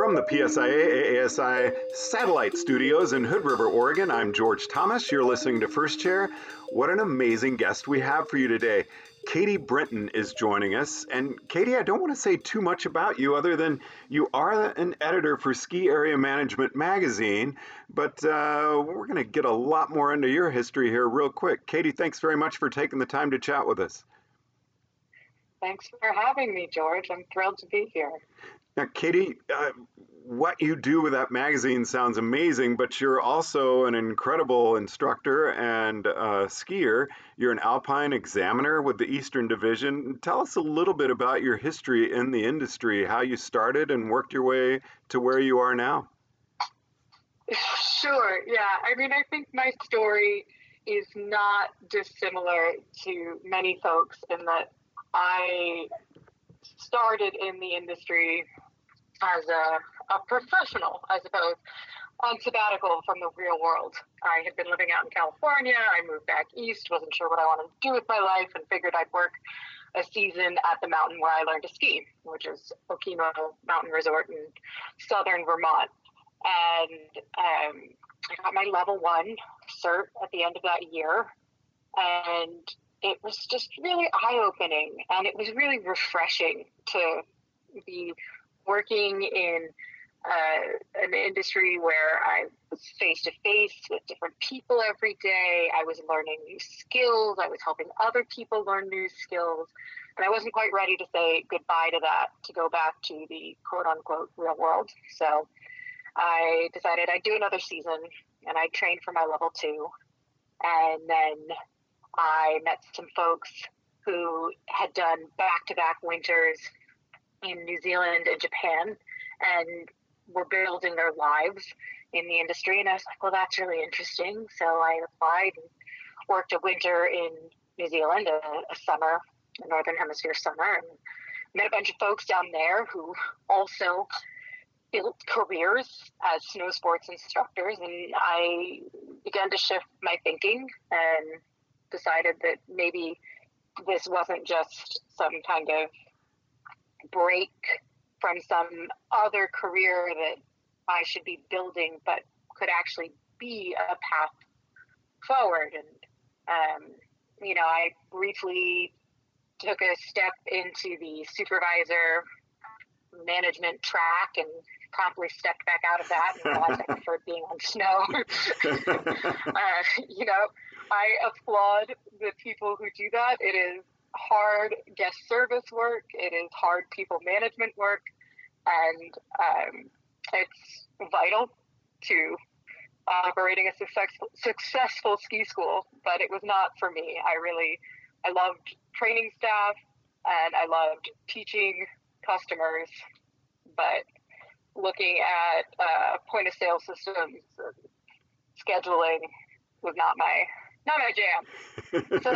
From the PSIA AASI satellite studios in Hood River, Oregon, I'm George Thomas. You're listening to First Chair. What an amazing guest we have for you today. Katie Brinton is joining us. And Katie, I don't want to say too much about you other than you are an editor for Ski Area Management magazine, but we're going to get a lot more into your history here real quick. Katie, thanks very much for taking the time to chat with us. Thanks for having me, George. I'm thrilled to be here. Now, Katie, what you do with that magazine sounds amazing, but you're also an incredible instructor and skier. You're an alpine examiner with the Eastern Division. Tell us a little bit about your history in the industry, how you started and worked your way to where you are now. Sure, yeah. I think my story is not dissimilar to many folks in that I started in the industry as a professional, I suppose, on sabbatical from the real world. I had been living out in California. I moved back east, wasn't sure what I wanted to do with my life, and figured I'd work a season at the mountain where I learned to ski, which is Okemo Mountain Resort in southern Vermont. And I got my level 1 cert at the end of that year, and it was just really eye-opening, and it was really refreshing to be working in an industry where I was face-to-face with different people every day. I was learning new skills. I was helping other people learn new skills. And I wasn't quite ready to say goodbye to that, to go back to the quote-unquote real world. So I decided I'd do another season, and I trained for my level 2. And then I met some folks who had done back-to-back winters in New Zealand and Japan and were building their lives in the industry. And I was like, well, that's really interesting. So I applied and worked a winter in New Zealand, a summer, a Northern Hemisphere summer, and met a bunch of folks down there who also built careers as snow sports instructors. And I began to shift my thinking and decided that maybe this wasn't just some kind of break from some other career that I should be building, but could actually be a path forward. And, I briefly took a step into the supervisor management track and promptly stepped back out of that and realized I preferred being on snow. I applaud the people who do that. It is hard guest service work. It is hard people management work. And it's vital to operating a successful ski school, but it was not for me. I loved training staff and I loved teaching customers, but looking at point of sale systems, scheduling was not my jam. So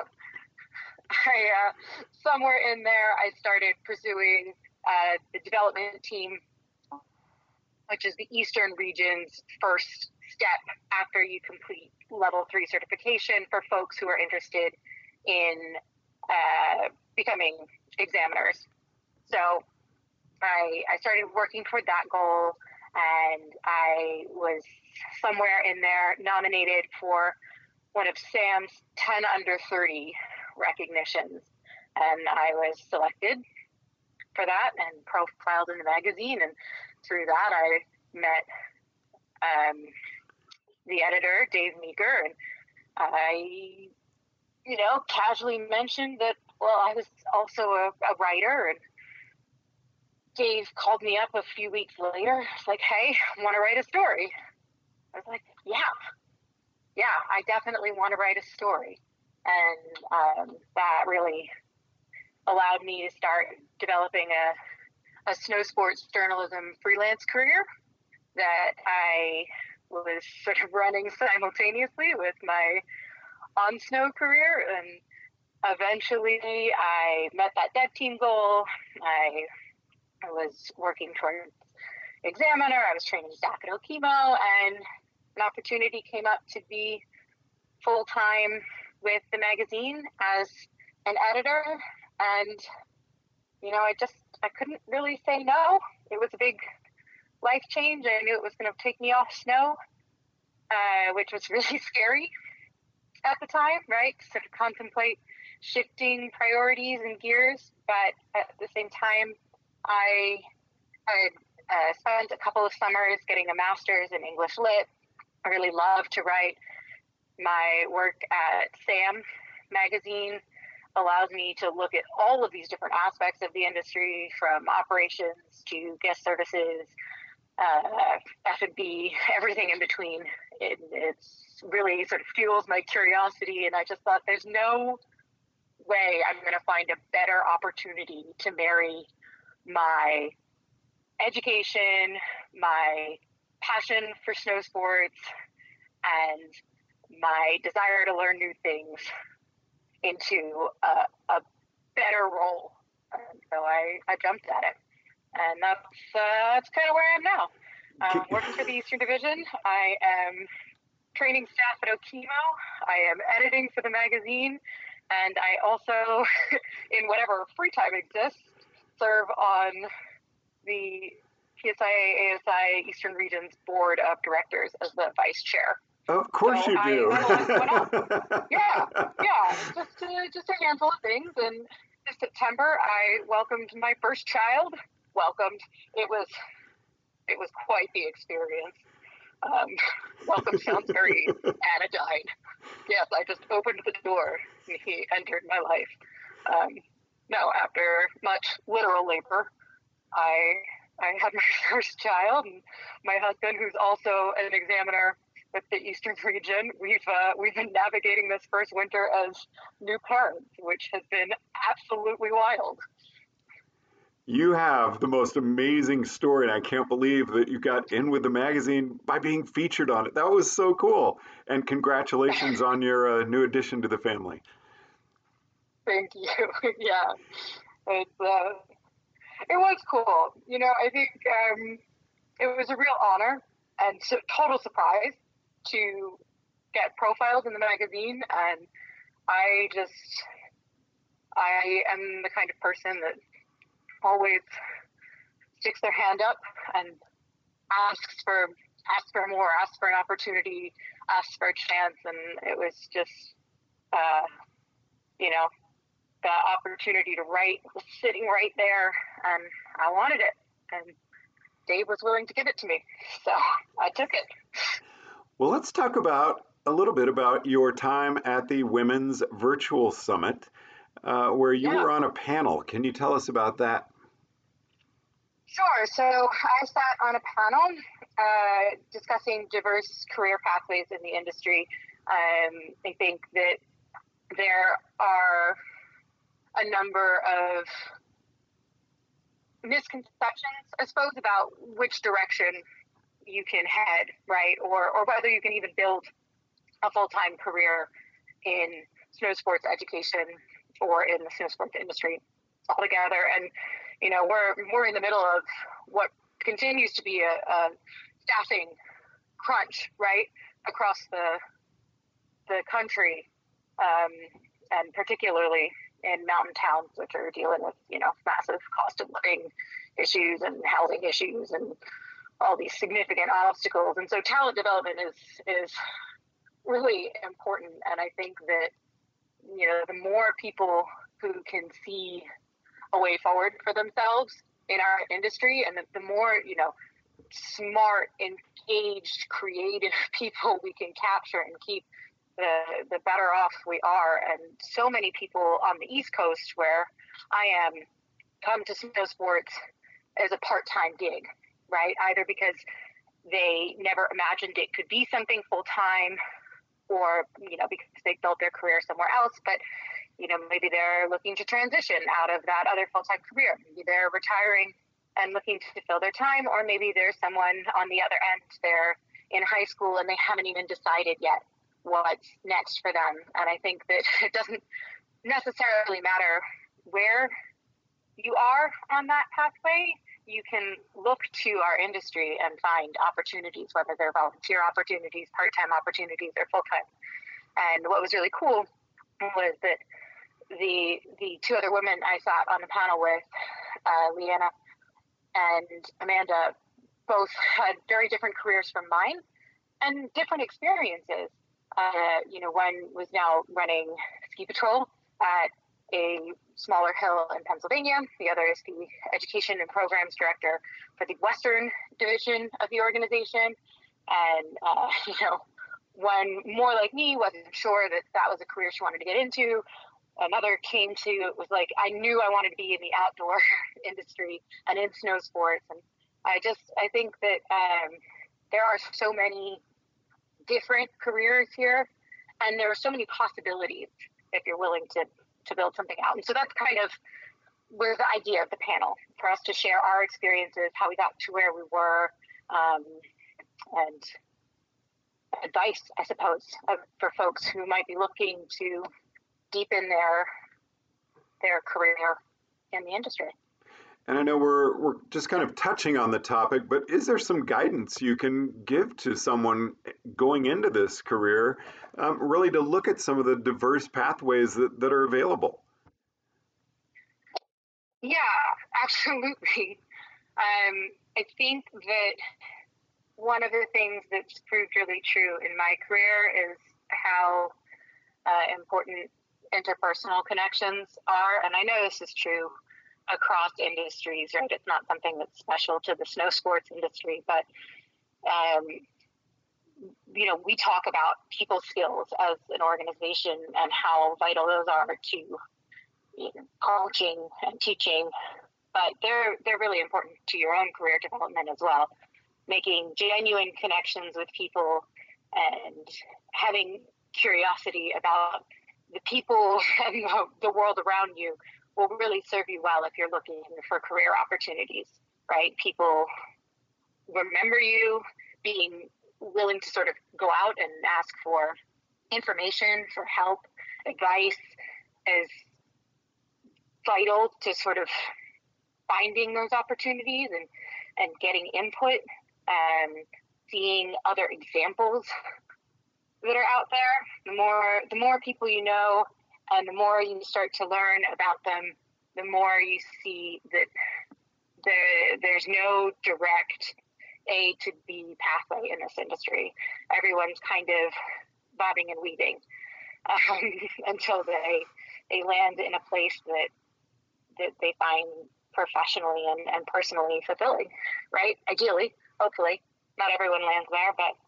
I somewhere in there, I started pursuing the development team, which is the Eastern region's first step after you complete level 3 certification for folks who are interested in becoming examiners. So I started working toward that goal, and I was somewhere in there nominated for one of Sam's 10 under 30 recognitions, and I was selected for that and profiled in the magazine. And through that, I met the editor, Dave Meeker, and I, casually mentioned that, well, I was also a writer. And Dave called me up a few weeks later. It's like, hey, want to write a story? I was like, yeah, I definitely want to write a story. And that really allowed me to start developing a snow sports journalism freelance career that I was sort of running simultaneously with my on snow career. And eventually I met that dev team goal. I was working towards examiner. I was training staff at Okemo, and an opportunity came up to be full-time with the magazine as an editor. And, I couldn't really say no. It was a big life change. I knew it was going to take me off snow, which was really scary at the time, right? To sort of contemplate shifting priorities and gears. But at the same time, I had spent a couple of summers getting a master's in English Lit. I really love to write. My work at SAM magazine allows me to look at all of these different aspects of the industry, from operations to guest services, F&B, everything in between. It's really sort of fuels my curiosity, and I just thought there's no way I'm going to find a better opportunity to marry my education, my passion for snow sports, and my desire to learn new things into a better role. And so I jumped at it. And that's kind of where I am now. Working for the Eastern Division. I am training staff at Okemo. I am editing for the magazine. And I also, in whatever free time exists, serve on the PSIA ASI Eastern Region's Board of Directors as the vice chair. Of course you do. Yeah. Just a handful of things. And this September, I welcomed my first child. It was quite the experience. Welcome sounds very anodyne. Yes, I just opened the door and he entered my life. No, after much literal labor, I had my first child, and my husband, who's also an examiner with the Eastern region, we've been navigating this first winter as new parents, which has been absolutely wild. You have the most amazing story, and I can't believe that you got in with the magazine by being featured on it. That was so cool. And congratulations on your new addition to the family. Thank you. Yeah, it was cool. You know, I think it was a real honor and total surprise to get profiled in the magazine. And I am the kind of person that always sticks their hand up and asks for more, asks for an opportunity, asks for a chance. And it was just, you know, the opportunity to write was sitting right there, and I wanted it. And Dave was willing to give it to me, so I took it. Well, let's talk about a little bit about your time at the Women's Virtual Summit, where you were on a panel. Can you tell us about that? Sure. So I sat on a panel discussing diverse career pathways in the industry. I think that there are a number of misconceptions, I suppose, about which direction you can head, right? Or whether you can even build a full-time career in snow sports education or in the snow sports industry altogether. And, you know, we're in the middle of what continues to be a staffing crunch, right, across the country, and particularly in mountain towns, which are dealing with, you know, massive cost of living issues and housing issues and all these significant obstacles. And so talent development is really important. And I think that, you know, the more people who can see a way forward for themselves in our industry, and the more, you know, smart, engaged, creative people we can capture and keep, the better off we are. And so many people on the East Coast, where I am, come to snow sports as a part-time gig, right? Either because they never imagined it could be something full-time, or, you know, because they built their career somewhere else. But, you know, maybe they're looking to transition out of that other full-time career. Maybe they're retiring and looking to fill their time, or maybe there's someone on the other end. They're in high school and they haven't even decided yet what's next for them. And I think that it doesn't necessarily matter where you are on that pathway. You can look to our industry and find opportunities, whether they're volunteer opportunities, part-time opportunities, or full-time. And what was really cool was that the two other women I sat on the panel with, Leanna and Amanda, both had very different careers from mine and different experiences. One was now running ski patrol at a smaller hill in Pennsylvania. The other is the education and programs director for the Western division of the organization. And, one more like me wasn't sure that that was a career she wanted to get into. Another came to, it was like, I knew I wanted to be in the outdoor industry and in snow sports. And I think that there are so many different careers here, and there are so many possibilities if you're willing to build something out. And so that's kind of where the idea of the panel, for us to share our experiences, how we got to where we were, and advice, I suppose, for folks who might be looking to deepen their career in the industry. And I know we're just kind of touching on the topic, but is there some guidance you can give to someone going into this career, really to look at some of the diverse pathways that are available? Yeah, absolutely. I think that one of the things that's proved really true in my career is how important interpersonal connections are. And I know this is true across industries, right? It's not something that's special to the snow sports industry, but we talk about people skills as an organization and how vital those are to coaching and teaching, but they're really important to your own career development as well. Making genuine connections with people and having curiosity about the people and the world around you will really serve you well if you're looking for career opportunities, right? People remember you. Being willing to sort of go out and ask for information, for help, advice is vital to sort of finding those opportunities and getting input, seeing other examples that are out there. The more people you know, and the more you start to learn about them, the more you see that there's no direct A to B pathway in this industry. Everyone's kind of bobbing and weaving until they land in a place that they find professionally and personally fulfilling, right? Ideally, hopefully. Not everyone lands there, but,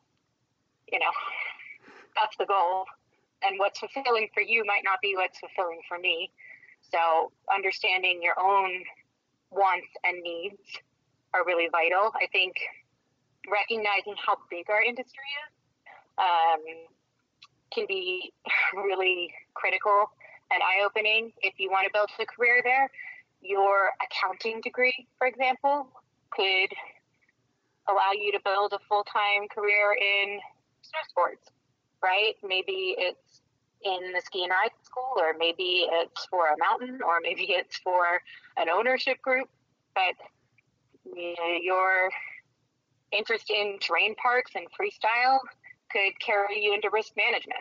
that's the goal. And what's fulfilling for you might not be what's fulfilling for me. So understanding your own wants and needs are really vital. I think recognizing how big our industry is can be really critical and eye-opening. If you want to build a career there, your accounting degree, for example, could allow you to build a full-time career in snow sports, right? Maybe it's in the ski and ride school, or maybe it's for a mountain, or maybe it's for an ownership group. But your interest in terrain parks and freestyle could carry you into risk management.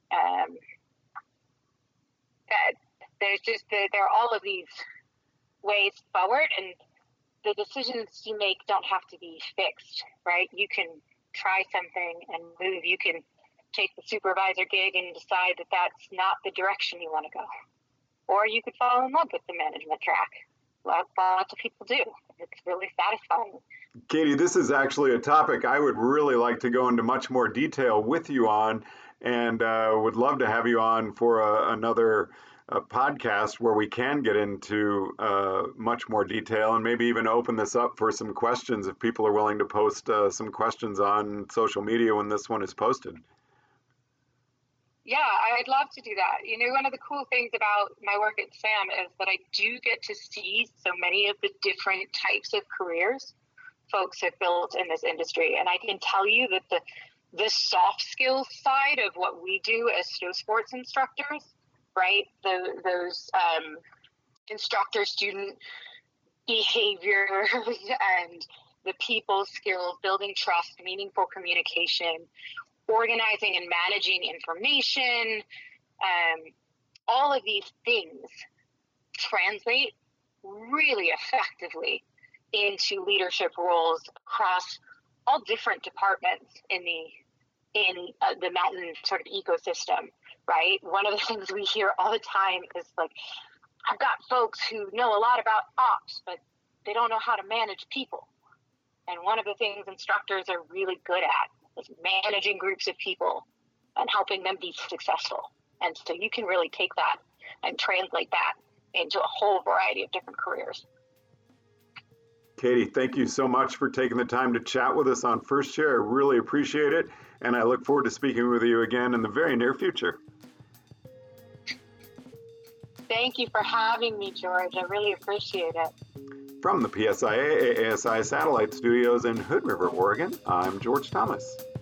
There are all of these ways forward, and the decisions you make don't have to be fixed, right? You can try something and move. You can take the supervisor gig and decide that that's not the direction you want to go. Or you could fall in love with the management track. Lots of people do. It's really satisfying. Katie, this is actually a topic I would really like to go into much more detail with you on, and would love to have you on for another podcast where we can get into much more detail, and maybe even open this up for some questions if people are willing to post some questions on social media when this one is posted. Yeah, I'd love to do that. One of the cool things about my work at SAM is that I do get to see so many of the different types of careers folks have built in this industry. And I can tell you that the soft skills side of what we do as snow sports instructors, right? Those instructor-student behavior and the people skills, building trust, meaningful communication, organizing and managing information, all of these things translate really effectively into leadership roles across all different departments in the mountain sort of ecosystem, right? One of the things we hear all the time is like, I've got folks who know a lot about ops, but they don't know how to manage people. And one of the things instructors are really good at is managing groups of people and helping them be successful. And so you can really take that and translate that into a whole variety of different careers. Katie, thank you so much for taking the time to chat with us on First Chair. I really appreciate it, and I look forward to speaking with you again in the very near future. Thank you for having me, George. I really appreciate it. From the PSIA ASI Satellite Studios in Hood River, Oregon, I'm George Thomas.